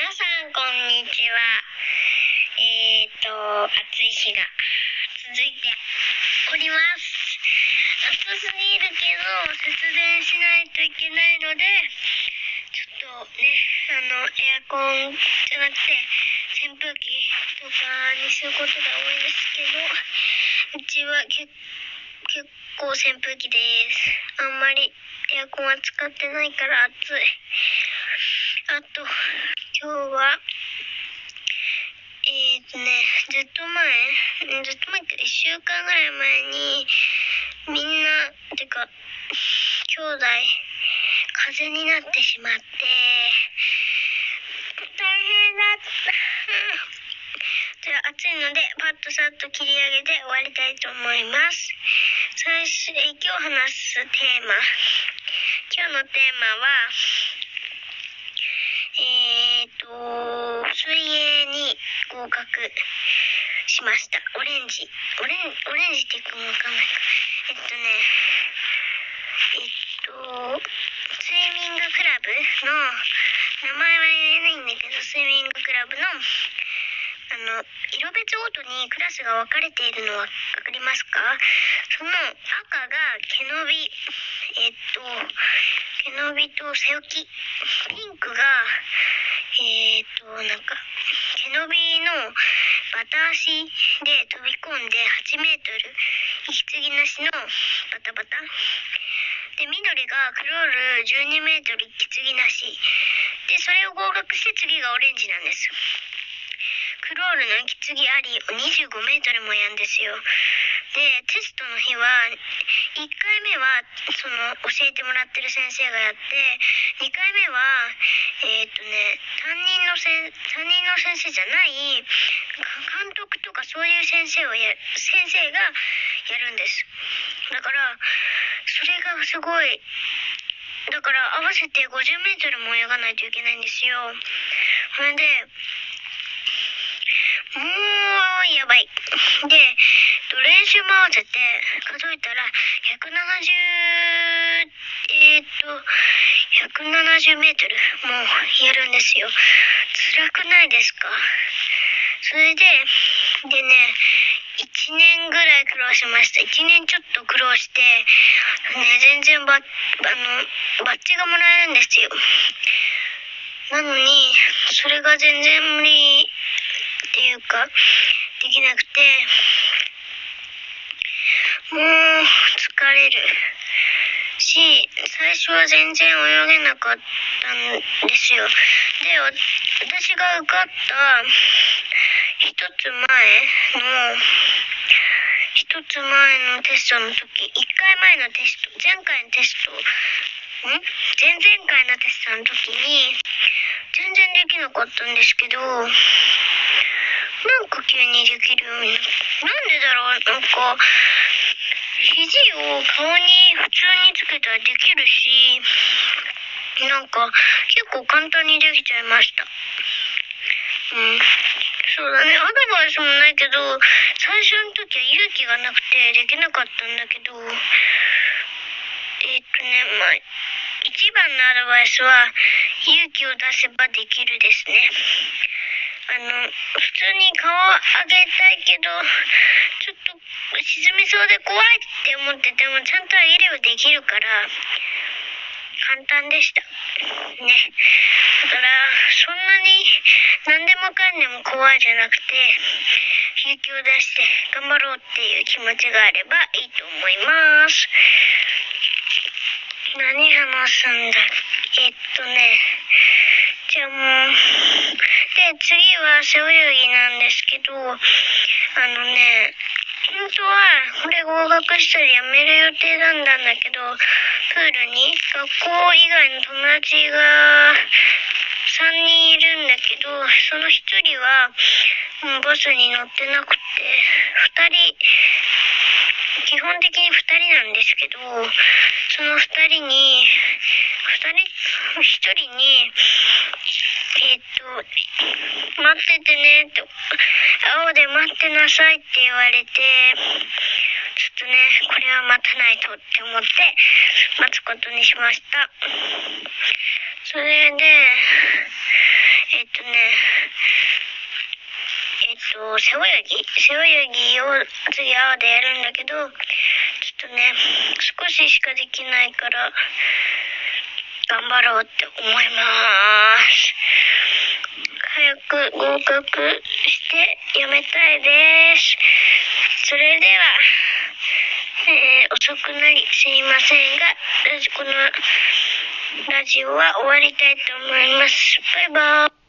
さんこんにちは。暑い日が続いております。暑すぎるけど節電しないといけないので、ちょっとね、エアコンじゃなくて扇風機とかにすることが多いんですけど、うちは結構扇風機です。あんまりエアコンは使ってないから暑い。あと、今日は、ずっと前って1週間ぐらい前に、みんな、兄弟、風邪になってしまって、大変だった。じゃあ、暑いので、パッとさっと切り上げて終わりたいと思います。今日話すテーマ。今日のテーマは、水泳に合格しました。オレンジっていうかもわかんないか。スイミングクラブの、名前は言えないんだけど、スイミングクラブの、色別ごとにクラスが分かれているのは分かりますか？その赤が毛伸び、毛伸びと背浮き。ピンクが、毛伸びのバタ足で飛び込んで8メートル、息継ぎなしのバタバタ。で、緑がクロール12メートル息継ぎなし。で、それを合格して次がオレンジなんです。クロールの息継ぎあり25メートルもやんですよ。で、テストの日は、1回目は、教えてもらってる先生がやって、2回目は、担任の先生じゃない、監督とかそういう先生がやるんです。だから、それがすごい、だから合わせて50メートルも泳がないといけないんですよ。それで、もうやばい。で、練習も合わせて数えたら170メートルもやるんですよ。辛くないですか？それでね、1年ぐらい苦労しました。1年ちょっと苦労して、全然バッジがもらえるんですよ。なのに、それが全然無理っていうか、できなくて、もう疲れるし、最初は全然泳げなかったんですよ。で、私が受かった一つ前のテストの時、前々回のテストの時に、全然できなかったんですけど、なんか急にできるようになった。なんでだろう、肘を顔に普通につけたらできるし、結構簡単にできちゃいました。そうだね、アドバイスもないけど、最初の時は勇気がなくてできなかったんだけど、一番のアドバイスは、勇気を出せばできるですね。普通に顔を上げたいけど、ちょっと沈みそうで怖いって思ってても、ちゃんと上げればできるから、簡単でした。ね。だから、そんなに何でもかんでも怖いじゃなくて、勇気を出して頑張ろうっていう気持ちがあればいいと思います。何話すんだ？じゃあもう、で、次は背泳ぎなんですけど、本当はこれ合格したら辞める予定だったんだけど、プールに学校以外の友達が3人いるんだけど、その1人はバスに乗ってなくて、基本的に2人なんですけど、その1人に、待っててねって、青で待ってなさいって言われて、ちょっとね、これは待たないとって思って待つことにしました。それで、 えっとね、背泳ぎを次青でやるんだけど、ちょっとね、少ししかできないから、頑張ろうって思います。早く合格してやめたいです。それでは、遅くなりすいませんが、このラジオは終わりたいと思います。バイバーイ。